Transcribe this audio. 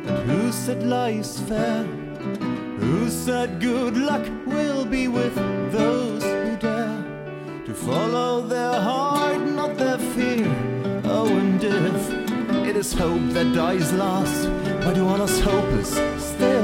But who said life's fair? Who said good luck will be with those who dare to follow their heart, not their fear? Oh, and if it is hope that dies last, why do all us hopeless still